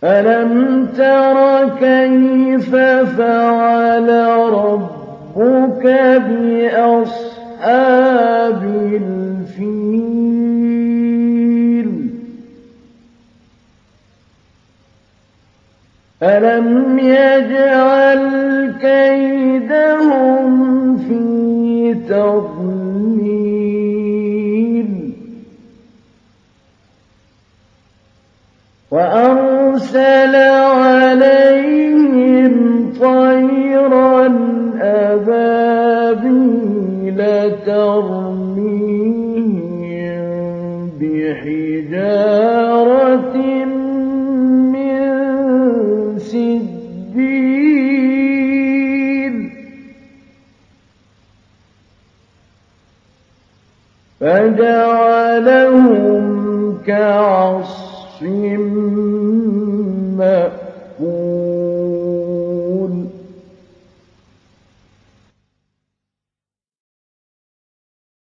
ألم تر كيف فعل ربك بأصحاب الفيل ألم يجعل كيدهم في تضليل وأرسل عليهم طيرا أبابيل ترميهم بحجارة من سجيل فجعلهم كعصف مأكول